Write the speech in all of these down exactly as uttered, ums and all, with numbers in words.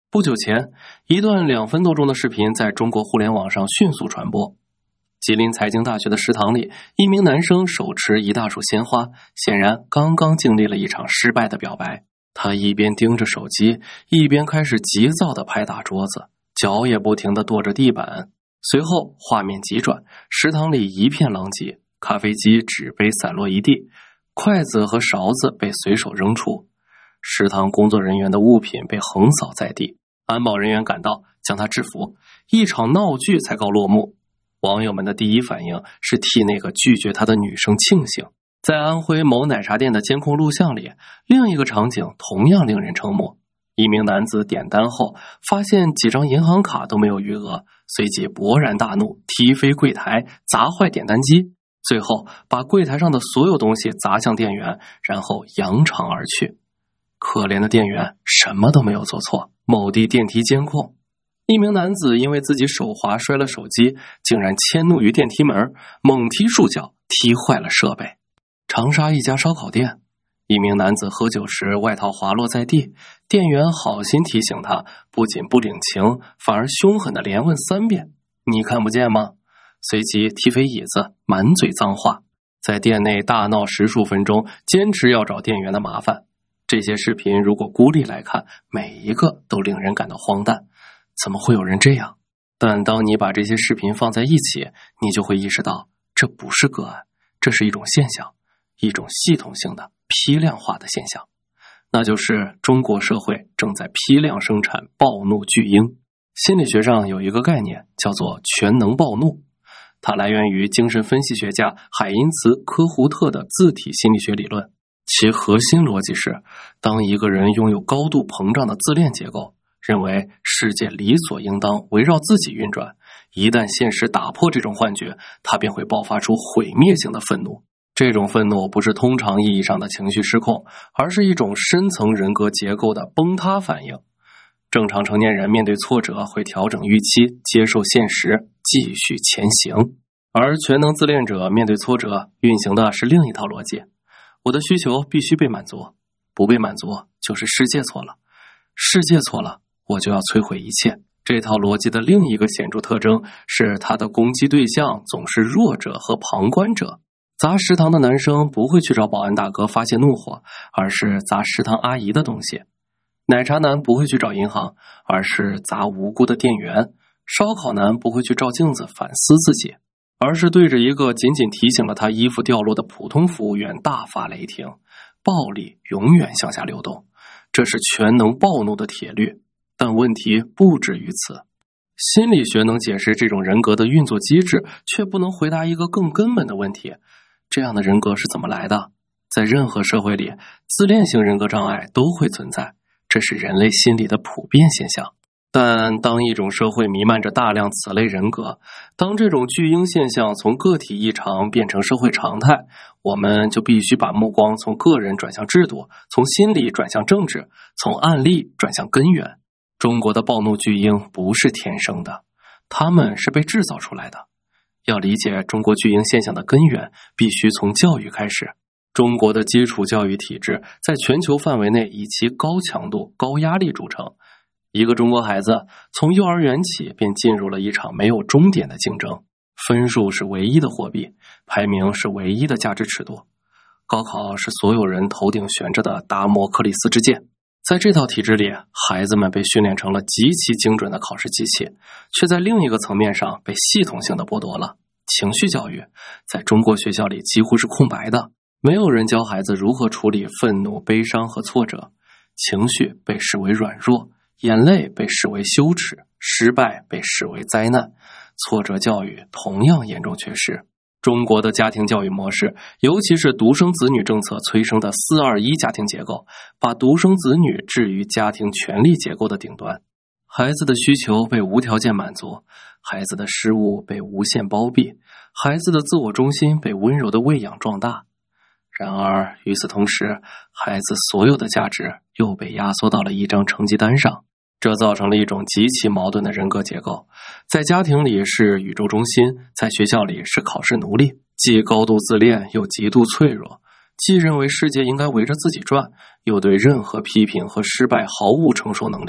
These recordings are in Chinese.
不久前，一段两分多钟的视频在中国互联网上迅速传播。吉林财经大学的食堂里，一名男生手持一大束鲜花，显然刚刚经历了一场失败的表白。他一边盯着手机，一边开始急躁地拍打桌子，脚也不停地跺着地板。随后画面急转，食堂里一片狼藉，咖啡机、纸杯散落一地，筷子和勺子被随手扔出，食堂工作人员的物品被横扫在地。安保人员赶到，将他制服，一场闹剧才告落幕。网友们的第一反应是替那个拒绝他的女生庆幸。在安徽某奶茶店的监控录像里，另一个场景同样令人瞠目。一名男子点单后，发现几张银行卡都没有余额，随即勃然大怒，踢飞柜台，砸坏点单机，最后把柜台上的所有东西砸向店员，然后扬长而去。可怜的店员什么都没有做错。某地电梯监控，一名男子因为自己手滑摔了手机，竟然迁怒于电梯门，猛踢数脚，踢坏了设备。长沙一家烧烤店，一名男子喝酒时外套滑落在地，店员好心提醒他，不仅不领情，反而凶狠地连问三遍：“你看不见吗？”随即踢飞椅子，满嘴脏话，在店内大闹十数分钟，坚持要找店员的麻烦。这些视频如果孤立来看，每一个都令人感到荒诞，怎么会有人这样？但当你把这些视频放在一起，你就会意识到，这不是个案，这是一种现象，一种系统性的批量化的现象，那就是中国社会正在批量生产暴怒巨婴。心理学上有一个概念叫做全能暴怒，它来源于精神分析学家海因茨·科胡特的自体心理学理论。其核心逻辑是，当一个人拥有高度膨胀的自恋结构，认为世界理所应当围绕自己运转，一旦现实打破这种幻觉，他便会爆发出毁灭性的愤怒。这种愤怒不是通常意义上的情绪失控，而是一种深层人格结构的崩塌反应。正常成年人面对挫折会调整预期，接受现实，继续前行。而全能自恋者面对挫折，运行的是另一套逻辑。我的需求必须被满足，不被满足就是世界错了，世界错了，我就要摧毁一切。这套逻辑的另一个显著特征是，它的攻击对象总是弱者和旁观者。砸食堂的男生不会去找保安大哥发泄怒火，而是砸食堂阿姨的东西。奶茶男不会去找银行，而是砸无辜的店员。烧烤男不会去照镜子反思自己，而是对着一个仅仅提醒了他衣服掉落的普通服务员大发雷霆。暴力永远向下流动，这是全能暴怒的铁律。但问题不止于此。心理学能解释这种人格的运作机制，却不能回答一个更根本的问题：这样的人格是怎么来的？在任何社会里，自恋型人格障碍都会存在，这是人类心理的普遍现象。但当一种社会弥漫着大量此类人格，当这种巨婴现象从个体异常变成社会常态，我们就必须把目光从个人转向制度，从心理转向政治，从案例转向根源。中国的暴怒巨婴不是天生的，他们是被制造出来的。要理解中国巨婴现象的根源，必须从教育开始。中国的基础教育体制在全球范围内以其高强度、高压力著称。一个中国孩子从幼儿园起便进入了一场没有终点的竞争，分数是唯一的货币，排名是唯一的价值尺度。高考是所有人头顶悬着的达摩克里斯之剑。在这套体制里，孩子们被训练成了极其精准的考试机器，却在另一个层面上被系统性的剥夺了。情绪教育在中国学校里几乎是空白的，没有人教孩子如何处理愤怒、悲伤和挫折。情绪被视为软弱，眼泪被视为羞耻，失败被视为灾难，挫折教育同样严重缺失。中国的家庭教育模式，尤其是独生子女政策催生的四二一家庭结构，把独生子女置于家庭权力结构的顶端。孩子的需求被无条件满足，孩子的失误被无限包庇，孩子的自我中心被温柔的喂养壮大。然而与此同时，孩子所有的价值又被压缩到了一张成绩单上，这造成了一种极其矛盾的人格结构。在家庭里是宇宙中心，在学校里是考试奴隶，既高度自恋又极度脆弱，既认为世界应该围着自己转，又对任何批评和失败毫无承受能力。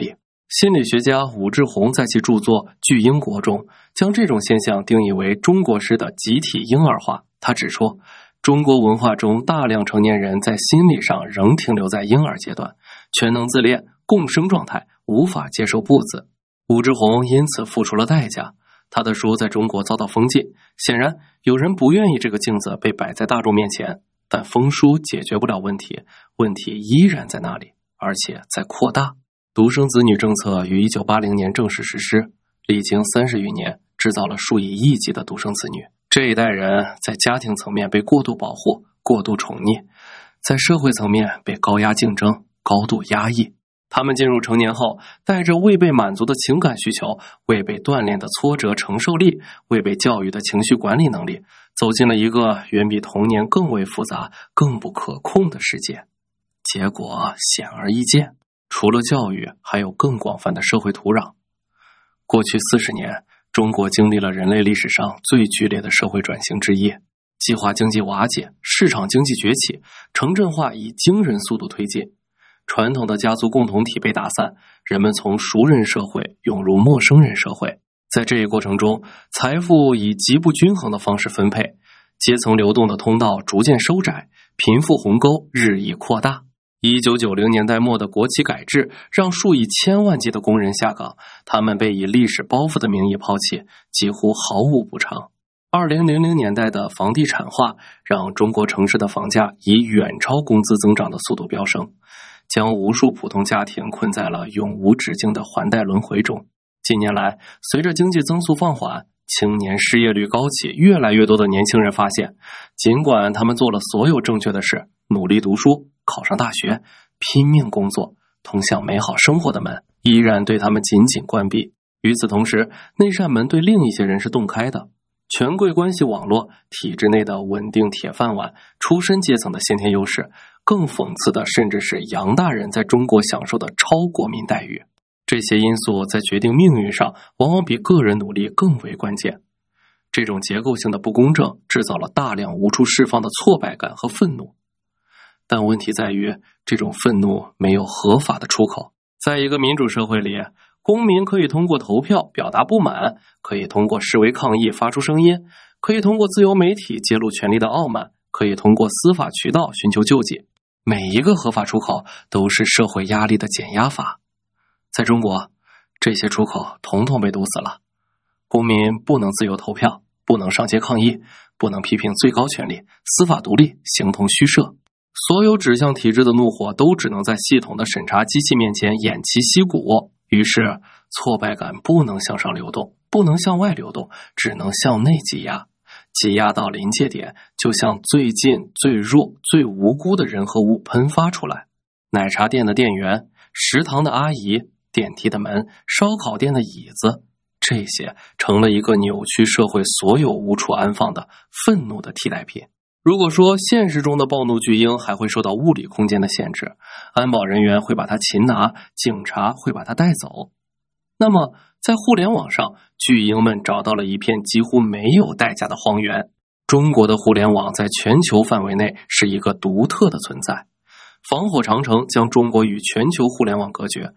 心理学家武志红在其著作《巨婴国》中，将这种现象定义为中国式的集体婴儿化。他指出，中国文化中大量成年人在心理上仍停留在婴儿阶段，全能自恋、共生状态，无法接受步子。武志红因此付出了代价，他的书在中国遭到封禁。显然，有人不愿意这个镜子被摆在大众面前，但封书解决不了问题，问题依然在那里，而且在扩大。独生子女政策于一九八零年正式实施，历经三十余年，制造了数以亿计的独生子女。这一代人在家庭层面被过度保护、过度宠溺，在社会层面被高压竞争、高度压抑。他们进入成年后，带着未被满足的情感需求、未被锻炼的挫折承受力、未被教育的情绪管理能力，走进了一个远比童年更为复杂、更不可控的世界。结果显而易见，除了教育，还有更广泛的社会土壤。过去四十年，中国经历了人类历史上最剧烈的社会转型之一，计划经济瓦解，市场经济崛起，城镇化以惊人速度推进。传统的家族共同体被打散，人们从熟人社会涌入陌生人社会。在这一过程中，财富以极不均衡的方式分配，阶层流动的通道逐渐收窄，贫富鸿沟日益扩大。一九九零年代末的国企改制让数以千万计的工人下岗，他们被以历史包袱的名义抛弃，几乎毫无补偿。二零零零年代的房地产化让中国城市的房价以远超工资增长的速度飙升，将无数普通家庭困在了永无止境的还贷轮回中。近年来，随着经济增速放缓，青年失业率高企，越来越多的年轻人发现，尽管他们做了所有正确的事，努力读书，考上大学，拼命工作，通向美好生活的门依然对他们紧紧关闭。与此同时，那扇门对另一些人是洞开的。权贵关系网络、体制内的稳定铁饭碗、出身阶层的先天优势，更讽刺的甚至是洋大人在中国享受的超国民待遇。这些因素在决定命运上往往比个人努力更为关键。这种结构性的不公正制造了大量无处释放的挫败感和愤怒。但问题在于，这种愤怒没有合法的出口。在一个民主社会里，公民可以通过投票表达不满，可以通过示威抗议发出声音，可以通过自由媒体揭露权力的傲慢，可以通过司法渠道寻求救济。每一个合法出口都是社会压力的减压法。在中国，这些出口统统被堵死了。公民不能自由投票，不能上街抗议，不能批评最高权力，司法独立形同虚设。所有指向体制的怒火都只能在系统的审查机器面前偃旗息鼓。于是，挫败感不能向上流动，不能向外流动，只能向内挤压。挤压到临界点，就像最近、最弱、最无辜的人和物喷发出来。奶茶店的店员，食堂的阿姨，电梯的门，烧烤店的椅子，这些成了一个扭曲社会所有无处安放的愤怒的替代品。如果说现实中的暴怒巨婴还会受到物理空间的限制，安保人员会把它擒拿，警察会把它带走，那么在互联网上，巨婴们找到了一片几乎没有代价的荒原。中国的互联网在全球范围内是一个独特的存在。防火长城将中国与全球互联网隔绝，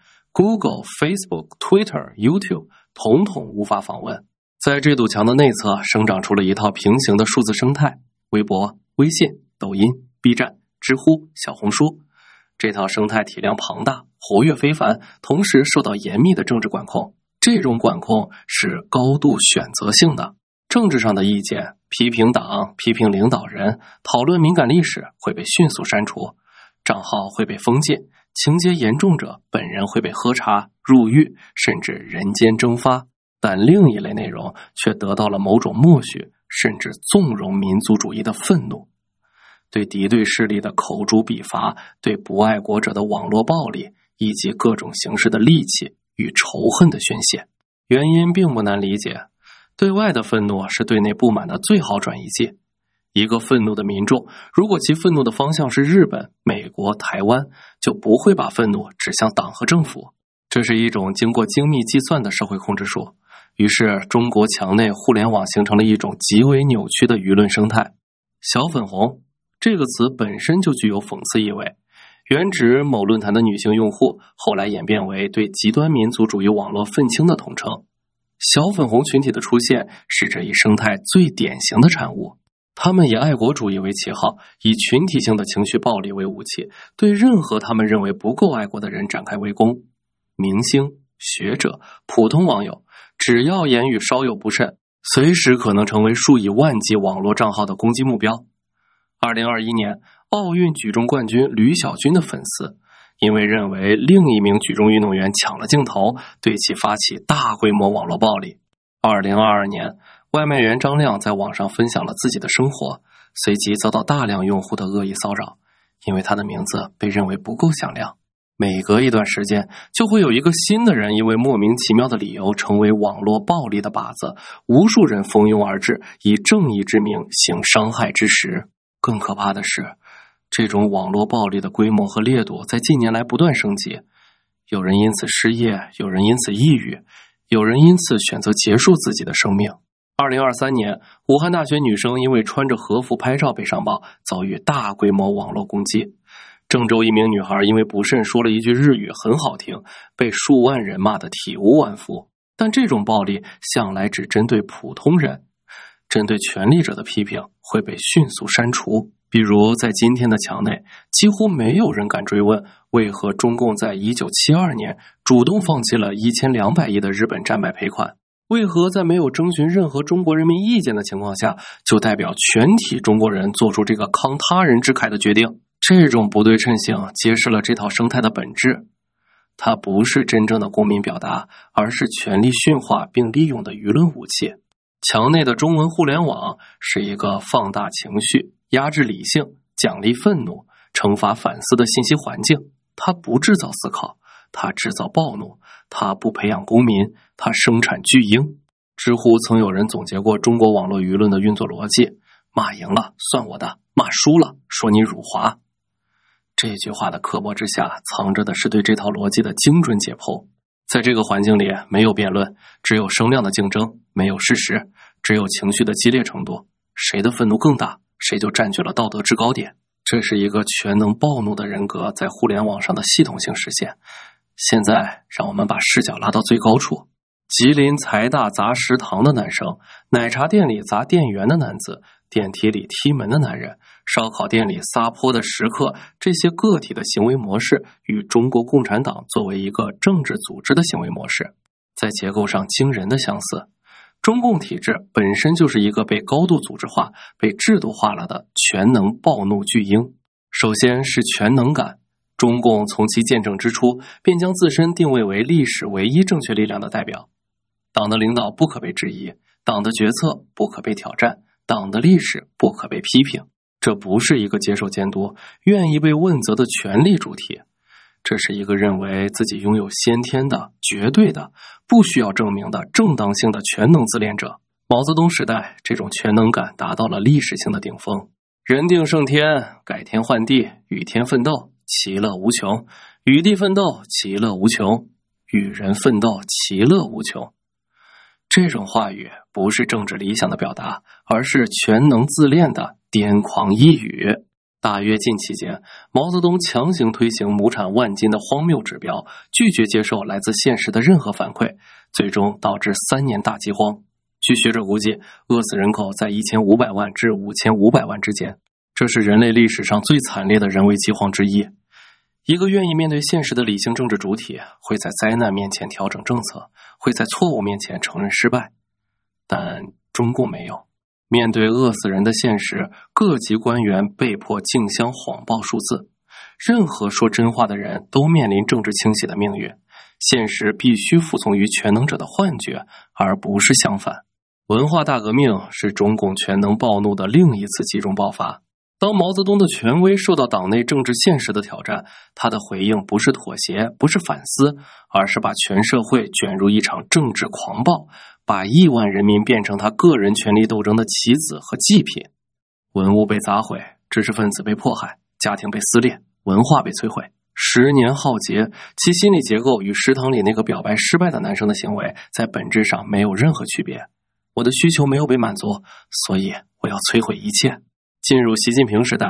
Google、Facebook、Twitter、YouTube 统统无法访问。在这堵墙的内侧生长出了一套平行的数字生态，微博、微信、抖音、B 站、知乎、小红书。这套生态体量庞大，活跃非凡，同时受到严密的政治管控。这种管控是高度选择性的。政治上的意见，批评党、批评领导人，讨论敏感历史会被迅速删除，账号会被封禁，情节严重者本人会被喝茶、入狱，甚至人间蒸发。但另一类内容却得到了某种默许，甚至纵容民族主义的愤怒，对敌对势力的口诛笔伐，对不爱国者的网络暴力，以及各种形式的戾气与仇恨的宣泄。原因并不难理解，对外的愤怒是对内不满的最好转移剂。一个愤怒的民众，如果其愤怒的方向是日本、美国、台湾，就不会把愤怒指向党和政府。这是一种经过精密计算的社会控制术。于是中国墙内互联网形成了一种极为扭曲的舆论生态。小粉红这个词本身就具有讽刺意味， 原指某论坛的女性用户，后来演变为对极端民族主义网络愤青的统称。小粉红群体的出现是这一生态最典型的产物。他们以爱国主义为旗号，以群体性的情绪暴力为武器，对任何他们认为不够爱国的人展开围攻。明星、学者、普通网友，只要言语稍有不慎，随时可能成为数以万计网络账号的攻击目标。二零二一年，奥运举重冠军吕小军的粉丝因为认为另一名举重运动员抢了镜头，对其发起大规模网络暴力。二零二二年，外卖员张亮在网上分享了自己的生活，随即遭到大量用户的恶意骚扰，因为他的名字被认为不够响亮。每隔一段时间，就会有一个新的人因为莫名其妙的理由成为网络暴力的靶子，无数人蜂拥而至，以正义之名行伤害之实。更可怕的是，这种网络暴力的规模和烈度在近年来不断升级，有人因此失业，有人因此抑郁，有人因此选择结束自己的生命。二零二三年，武汉大学女生因为穿着和服拍照被上报，遭遇大规模网络攻击。郑州一名女孩因为不慎说了一句日语很好听，被数万人骂得体无完肤。但这种暴力向来只针对普通人，针对权力者的批评会被迅速删除。比如在今天的墙内，几乎没有人敢追问为何中共在一九七二年主动放弃了一千两百亿的日本战败赔款，为何在没有征询任何中国人民意见的情况下，就代表全体中国人做出这个慷他人之慨的决定。这种不对称性揭示了这套生态的本质，它不是真正的公民表达，而是权力驯化并利用的舆论武器。墙内的中文互联网是一个放大情绪、压制理性、奖励愤怒、惩罚反思的信息环境。它不制造思考，它制造暴怒，它不培养公民，它生产巨婴。知乎曾有人总结过中国网络舆论的运作逻辑：骂赢了算我的，骂输了说你辱华。这句话的刻薄之下，藏着的是对这套逻辑的精准解剖。在这个环境里，没有辩论，只有声量的竞争；没有事实，只有情绪的激烈程度。谁的愤怒更大，谁就占据了道德制高点。这是一个全能暴怒的人格在互联网上的系统性实现。现在，让我们把视角拉到最高处。吉林财大砸食堂的男生，奶茶店里砸店员的男子，电梯里踢门的男人，烧烤店里撒泼的食客，这些个体的行为模式与中国共产党作为一个政治组织的行为模式在结构上惊人的相似。中共体制本身就是一个被高度组织化、被制度化了的全能暴怒巨婴。首先是全能感，中共从其建政之初便将自身定位为历史唯一正确力量的代表。党的领导不可被质疑，党的决策不可被挑战，党的历史不可被批评。这不是一个接受监督、愿意被问责的权力主体，这是一个认为自己拥有先天的、绝对的、不需要证明的正当性的全能自恋者。毛泽东时代，这种全能感达到了历史性的顶峰。人定胜天，改天换地，与天奋斗，其乐无穷；与地奋斗，其乐无穷；与人奋斗，其乐无穷。这种话语不是政治理想的表达，而是全能自恋的癫狂一语。大跃进期间，毛泽东强行推行亩产万斤的荒谬指标，拒绝接受来自现实的任何反馈，最终导致三年大饥荒。据学者估计，饿死人口在一千五百万至五千五百万之间，这是人类历史上最惨烈的人为饥荒之一。一个愿意面对现实的理性政治主体，会在灾难面前调整政策，会在错误面前承认失败。但中共没有。面对饿死人的现实，各级官员被迫竞相谎报数字。任何说真话的人都面临政治清洗的命运。现实必须服从于全能者的幻觉，而不是相反。文化大革命是中共全能暴怒的另一次集中爆发。当毛泽东的权威受到党内政治现实的挑战，他的回应不是妥协，不是反思，而是把全社会卷入一场政治狂暴，把亿万人民变成他个人权力斗争的棋子和祭品。文物被砸毁，知识分子被迫害，家庭被撕裂，文化被摧毁。十年浩劫，其心理结构与食堂里那个表白失败的男生的行为在本质上没有任何区别。我的需求没有被满足，所以我要摧毁一切。进入习近平时代，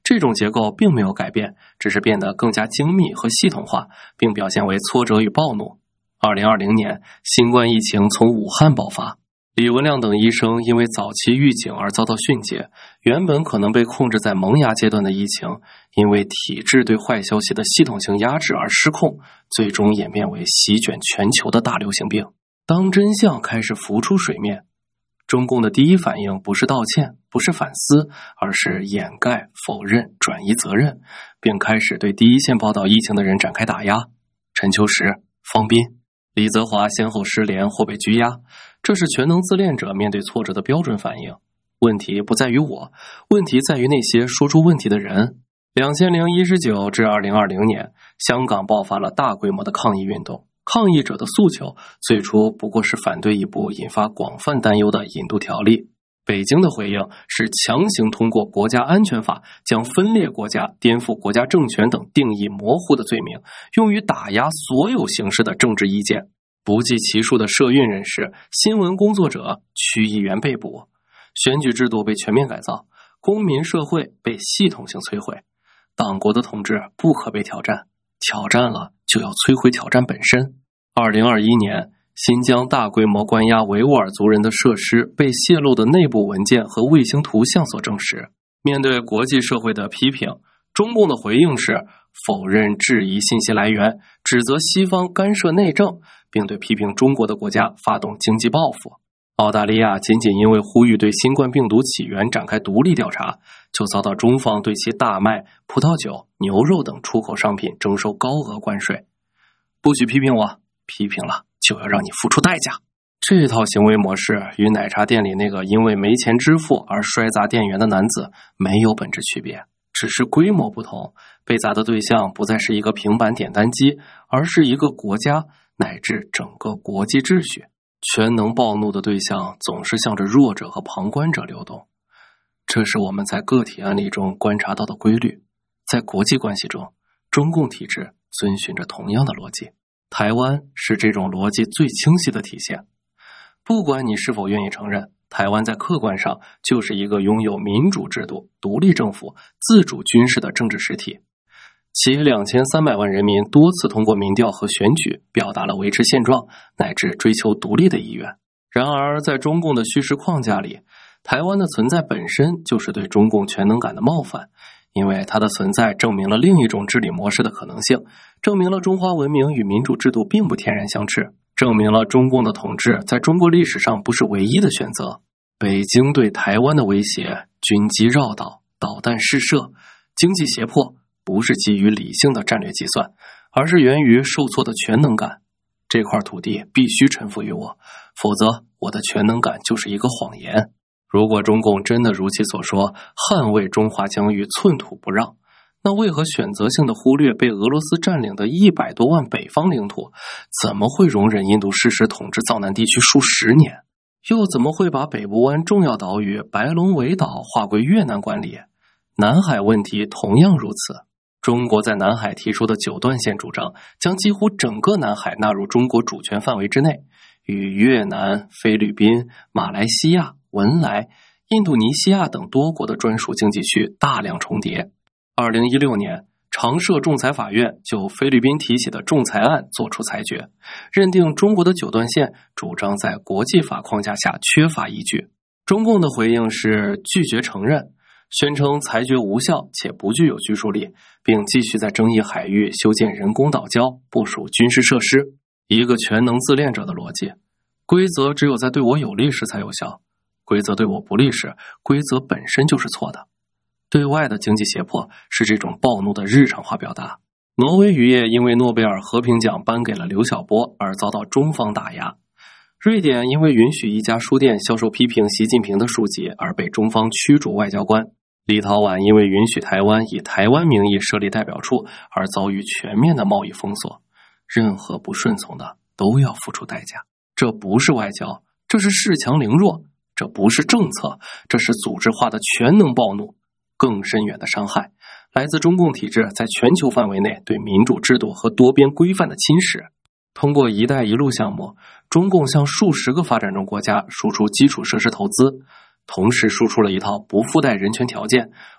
这种结构并没有改变，只是变得更加精密和系统化，并表现为挫折与暴怒。二零二零年，新冠疫情从武汉爆发，李文亮等医生因为早期预警而遭到训诫，原本可能被控制在萌芽阶段的疫情，因为体制对坏消息的系统性压制而失控，最终演变为席卷全球的大流行病。当真相开始浮出水面，中共的第一反应不是道歉，不是反思，而是掩盖、否认、转移责任，并开始对第一线报道疫情的人展开打压。陈秋实、方斌、李泽华先后失联或被拘押，这是全能自恋者面对挫折的标准反应。问题不在于我，问题在于那些说出问题的人。两千零十九至二零二零年，香港爆发了大规模的抗议运动。抗议者的诉求最初不过是反对一部引发广泛担忧的引渡条例。北京的回应是强行通过国家安全法将分裂国家、颠覆国家政权等定义模糊的罪名用于打压所有形式的政治意见。不计其数的社运人士、新闻工作者、区议员被捕，选举制度被全面改造，公民社会被系统性摧毁。党国的统治不可被挑战，挑战了就要摧毁挑战本身。二零二一年，新疆大规模关押维吾尔族人的设施被泄露的内部文件和卫星图像所证实。面对国际社会的批评，中共的回应是否认质疑信息来源，指责西方干涉内政，并对批评中国的国家发动经济报复。澳大利亚仅仅因为呼吁对新冠病毒起源展开独立调查，就遭到中方对其大麦、葡萄酒、牛肉等出口商品征收高额关税。不许批评我，批评了就要让你付出代价。这套行为模式与奶茶店里那个因为没钱支付而摔砸店员的男子没有本质区别，只是规模不同，被砸的对象不再是一个平板点单机，而是一个国家乃至整个国际秩序。全能暴怒的对象总是向着弱者和旁观者流动，这是我们在个体案例中观察到的规律。在国际关系中，中共体制遵循着同样的逻辑，台湾是这种逻辑最清晰的体现。不管你是否愿意承认，台湾在客观上就是一个拥有民主制度、独立政府、自主军事的政治实体。其两千三百万人民多次通过民调和选举表达了维持现状乃至追求独立的意愿。然而，在中共的叙事框架里，台湾的存在本身就是对中共全能感的冒犯，因为它的存在证明了另一种治理模式的可能性，证明了中华文明与民主制度并不天然相斥，证明了中共的统治在中国历史上不是唯一的选择。北京对台湾的威胁，军机绕岛、导弹试射、经济胁迫，不是基于理性的战略计算，而是源于受挫的全能感。这块土地必须臣服于我，否则我的全能感就是一个谎言。如果中共真的如其所说，捍卫中华疆域寸土不让，那为何选择性的忽略被俄罗斯占领的一百多万北方领土？怎么会容忍印度失实统治藏南地区数十年？又怎么会把北部湾重要岛屿白龙尾岛划归越南管理？南海问题同样如此。中国在南海提出的九段线主张，将几乎整个南海纳入中国主权范围之内，与越南、菲律宾、马来西亚、文莱、印度尼西亚等多国的专属经济区大量重叠。二零一六年，常设仲裁法院就菲律宾提起的仲裁案作出裁决，认定中国的九段线主张在国际法框架下缺乏依据。中共的回应是拒绝承认，宣称裁决无效且不具有拘束力，并继续在争议海域修建人工岛礁，部署军事设施。一个全能自恋者的逻辑，规则只有在对我有利时才有效，规则对我不利时，规则本身就是错的。对外的经济胁迫是这种暴怒的日常化表达。挪威渔业因为诺贝尔和平奖颁给了刘晓波而遭到中方打压。瑞典因为允许一家书店销售批评习近平的书籍而被中方驱逐外交官。立陶宛因为允许台湾以台湾名义设立代表处而遭遇全面的贸易封锁。任何不顺从的都要付出代价。这不是外交，这是恃强凌弱，这不是政策，这是组织化的全能暴怒。更深远的伤害来自中共体制在全球范围内对民主制度和多边规范的侵蚀。通过一带一路项目，中共向数十个发展中国家输出基础设施投资，同时输出了一套不附带人权条件、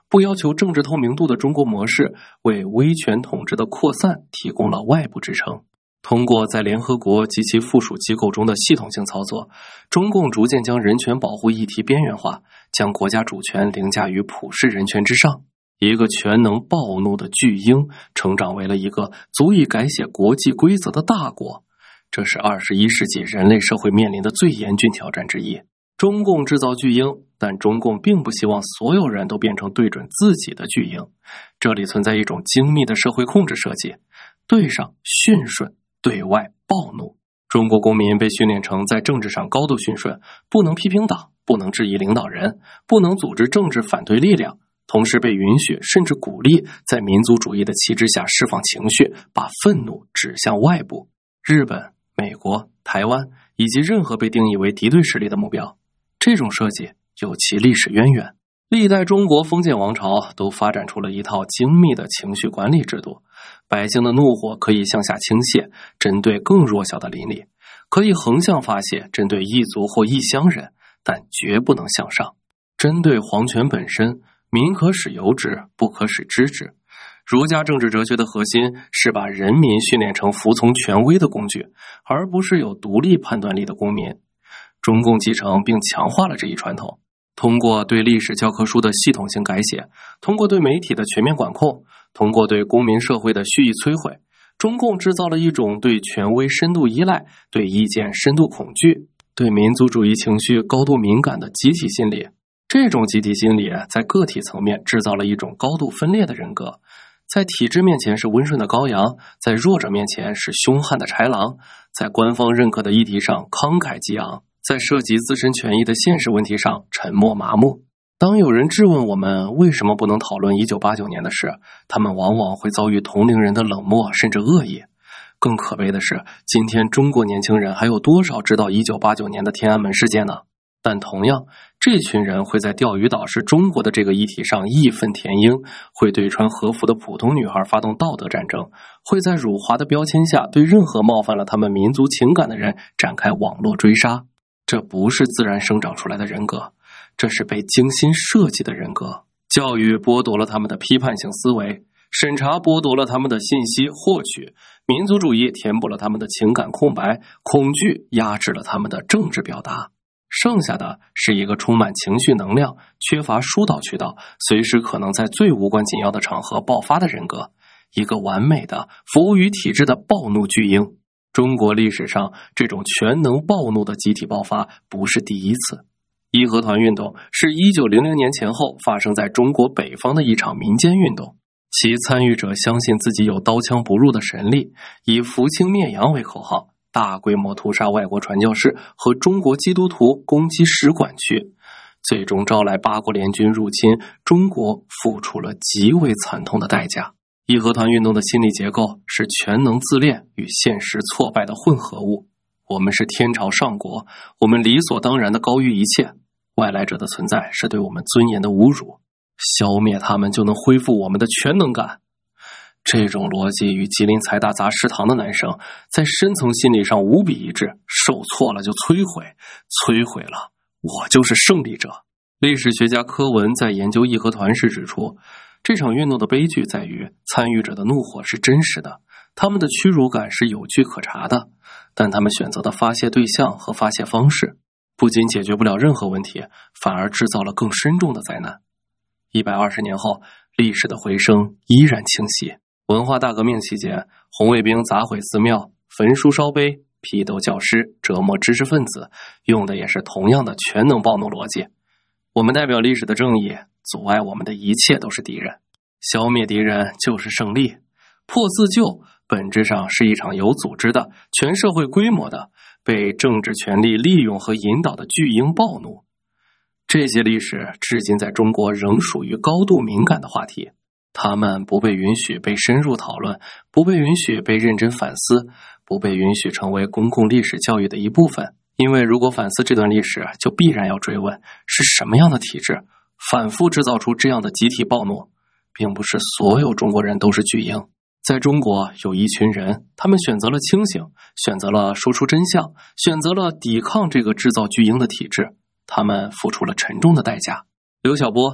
不要求政治透明度的中国模式为威权统治的扩散提供了外部支撑。通过在联合国及其附属机构中的系统性操作，中共逐渐将人权保护议题边缘化，将国家主权凌驾于普世人权之上。一个全能暴怒的巨婴成长为了一个足以改写国际规则的大国，这是二十一世纪人类社会面临的最严峻挑战之一。中共制造巨婴，但中共并不希望所有人都变成对准自己的巨婴。这里存在一种精密的社会控制设计，对上驯顺，对外暴怒。中国公民被训练成在政治上高度驯顺，不能批评党，不能质疑领导人，不能组织政治反对力量，同时被允许甚至鼓励在民族主义的旗帜下释放情绪，把愤怒指向外部。日本、美国、台湾以及任何被定义为敌对势力的目标，这种设计有其历史渊源。历代中国封建王朝都发展出了一套精密的情绪管理制度，百姓的怒火可以向下倾泻，针对更弱小的邻里；可以横向发泄，针对异族或异乡人，但绝不能向上。针对皇权本身，民可使由之，不可使知之。儒家政治哲学的核心是把人民训练成服从权威的工具，而不是有独立判断力的公民。中共继承并强化了这一传统，通过对历史教科书的系统性改写，通过对媒体的全面管控，通过对公民社会的蓄意摧毁，中共制造了一种对权威深度依赖、对意见深度恐惧、对民族主义情绪高度敏感的集体心理。这种集体心理在个体层面制造了一种高度分裂的人格，在体制面前是温顺的羔羊，在弱者面前是凶悍的豺狼，在官方认可的议题上慷慨激昂，在涉及自身权益的现实问题上沉默麻木。当有人质问我们为什么不能讨论一九八九年的事，他们往往会遭遇同龄人的冷漠甚至恶意。更可悲的是，今天中国年轻人还有多少知道一九八九年的天安门事件呢？但同样，这群人会在钓鱼岛是中国的这个议题上义愤填膺，会对穿和服的普通女孩发动道德战争，会在辱华的标签下对任何冒犯了他们民族情感的人展开网络追杀。这不是自然生长出来的人格，这是被精心设计的人格。教育剥夺了他们的批判性思维，审查剥夺了他们的信息获取，民族主义填补了他们的情感空白，恐惧压制了他们的政治表达。剩下的是一个充满情绪能量、缺乏疏导渠道，随时可能在最无关紧要的场合爆发的人格，一个完美的服务于体制的暴怒巨婴。中国历史上这种全能暴怒的集体爆发不是第一次。义和团运动是一九零零年前后发生在中国北方的一场民间运动，其参与者相信自己有刀枪不入的神力，以扶清灭洋为口号，大规模屠杀外国传教士和中国基督徒，攻击使馆区，最终招来八国联军入侵，中国付出了极为惨痛的代价。义和团运动的心理结构是全能自恋与现实挫败的混合物。我们是天朝上国，我们理所当然的高于一切，外来者的存在是对我们尊严的侮辱，消灭他们就能恢复我们的全能感。这种逻辑与吉林财大砸食堂的男生在深层心理上无比一致，受挫了就摧毁，摧毁了我就是胜利者。历史学家柯文在研究义和团时指出，这场运动的悲剧在于参与者的怒火是真实的，他们的屈辱感是有据可查的，但他们选择的发泄对象和发泄方式不仅解决不了任何问题，反而制造了更深重的灾难。一百二十年后，历史的回声依然清晰。文化大革命期间，红卫兵砸毁寺庙、焚书烧碑、批斗教师、折磨知识分子，用的也是同样的全能暴怒逻辑。我们代表历史的正义，阻碍我们的一切都是敌人，消灭敌人就是胜利。破四旧本质上是一场有组织的、全社会规模的、被政治权力利用和引导的巨婴暴怒。这些历史至今在中国仍属于高度敏感的话题，他们不被允许被深入讨论，不被允许被认真反思，不被允许成为公共历史教育的一部分。因为如果反思这段历史，就必然要追问是什么样的体制反复制造出这样的集体暴怒。并不是所有中国人都是巨婴，在中国有一群人，他们选择了清醒，选择了说出真相，选择了抵抗这个制造巨婴的体制，他们付出了沉重的代价。刘晓波，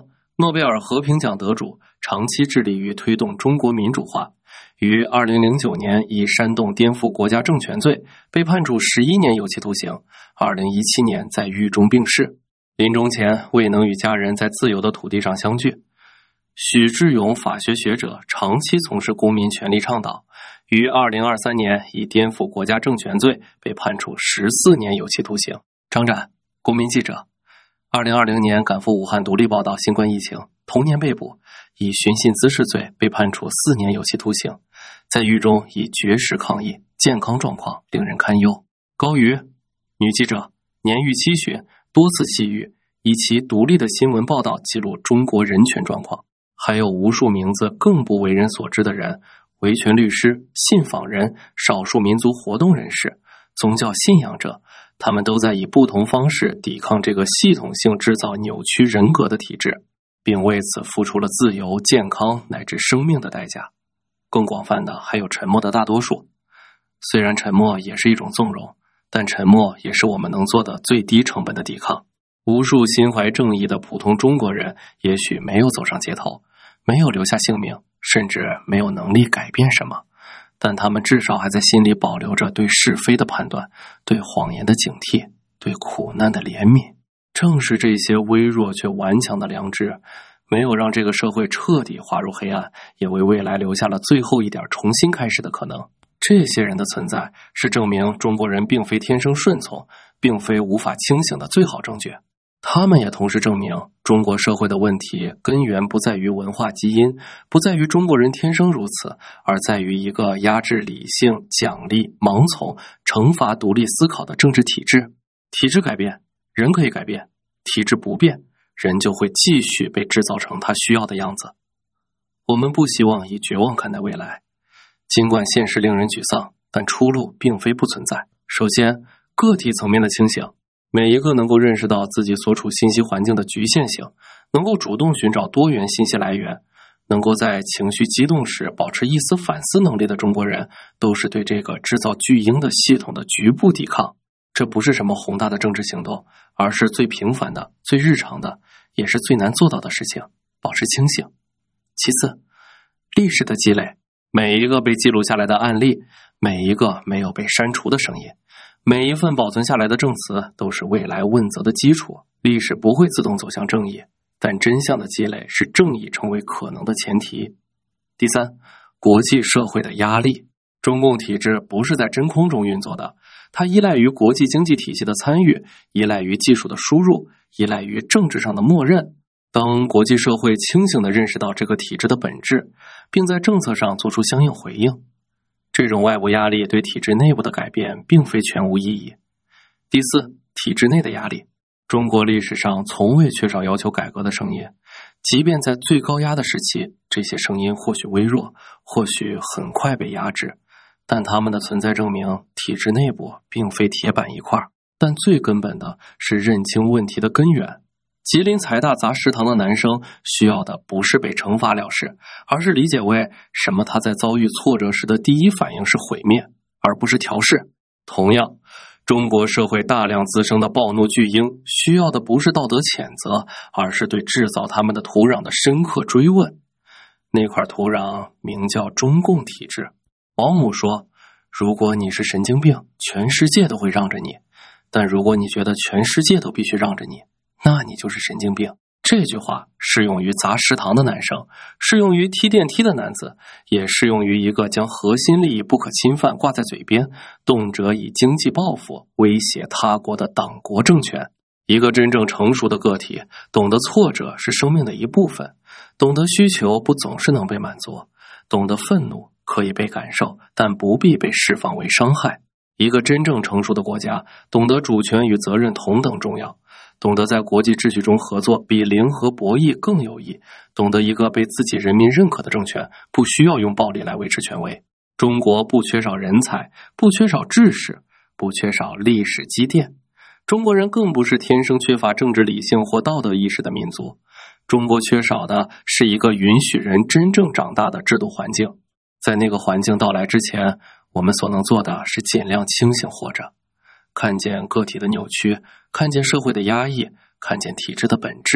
诺贝尔和平奖得主，长期致力于推动中国民主化，于二零零九年以煽动颠覆国家政权罪被判处十一年有期徒刑，二零一七年在狱中病逝，临终前未能与家人在自由的土地上相聚。许志勇法学学者，长期从事公民权利倡导，于二零二三年以颠覆国家政权罪被判处十四年有期徒刑。张展，公民记者，二零二零年赶赴武汉独立报道新冠疫情，同年被捕，以寻衅滋事罪被判处四年有期徒刑，在狱中以绝食抗议，健康状况令人堪忧。高瑜，女记者，年逾七旬，多次弃狱，以其独立的新闻报道记录中国人权状况。还有无数名字更不为人所知的人，维权律师、信访人、少数民族活动人士、宗教信仰者，他们都在以不同方式抵抗这个系统性制造扭曲人格的体制，并为此付出了自由、健康乃至生命的代价。更广泛的还有沉默的大多数。虽然沉默也是一种纵容，但沉默也是我们能做的最低成本的抵抗。无数心怀正义的普通中国人也许没有走上街头，没有留下性命，甚至没有能力改变什么，但他们至少还在心里保留着对是非的判断，对谎言的警惕，对苦难的怜悯。正是这些微弱却顽强的良知，没有让这个社会彻底滑入黑暗，也为未来留下了最后一点重新开始的可能。这些人的存在是证明中国人并非天生顺从，并非无法清醒的最好证据。他们也同时证明，中国社会的问题根源不在于文化基因，不在于中国人天生如此，而在于一个压制理性、奖励、盲从、惩罚独立思考的政治体制。体制改变，人可以改变；体制不变，人就会继续被制造成他需要的样子。我们不希望以绝望看待未来，尽管现实令人沮丧，但出路并非不存在。首先，个体层面的清醒。每一个能够认识到自己所处信息环境的局限性，能够主动寻找多元信息来源，能够在情绪激动时保持一丝反思能力的中国人，都是对这个制造巨婴的系统的局部抵抗。这不是什么宏大的政治行动，而是最平凡的、最日常的，也是最难做到的事情，保持清醒。其次，历史的积累，每一个被记录下来的案例，每一个没有被删除的声音，每一份保存下来的证词都是未来问责的基础。历史不会自动走向正义，但真相的积累是正义成为可能的前提。第三，国际社会的压力。中共体制不是在真空中运作的，它依赖于国际经济体系的参与，依赖于技术的输入，依赖于政治上的默认。当国际社会清醒地认识到这个体制的本质，并在政策上做出相应回应，这种外部压力对体制内部的改变并非全无意义。第四，体制内的压力。中国历史上从未缺少要求改革的声音，即便在最高压的时期，这些声音或许微弱，或许很快被压制，但他们的存在证明体制内部并非铁板一块。但最根本的是认清问题的根源。吉林财大砸食堂的男生需要的不是被惩罚了事，而是理解为什么他在遭遇挫折时的第一反应是毁灭，而不是调试。同样，中国社会大量滋生的暴怒巨婴需要的不是道德谴责，而是对制造他们的土壤的深刻追问。那块土壤名叫中共体制。毛姆说，如果你是神经病，全世界都会让着你，但如果你觉得全世界都必须让着你，那你就是神经病。这句话适用于砸食堂的男生，适用于踢电梯的男子，也适用于一个将核心利益不可侵犯挂在嘴边，动辄以经济报复威胁他国的党国政权。一个真正成熟的个体，懂得挫折是生命的一部分，懂得需求不总是能被满足，懂得愤怒可以被感受，但不必被释放为伤害。一个真正成熟的国家，懂得主权与责任同等重要，懂得在国际秩序中合作比零和博弈更有益，懂得一个被自己人民认可的政权不需要用暴力来维持权威。中国不缺少人才，不缺少知识，不缺少历史积淀。中国人更不是天生缺乏政治理性或道德意识的民族。中国缺少的是一个允许人真正长大的制度环境。在那个环境到来之前，我们所能做的是尽量清醒活着，看见个体的扭曲，看见社会的压抑，看见体制的本质，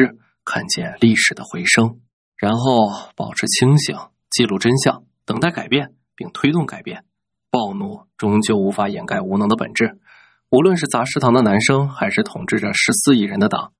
看见历史的回声，然后保持清醒，记录真相，等待改变，并推动改变。暴怒终究无法掩盖无能的本质。无论是砸食堂的男生，还是统治着十四亿人的党，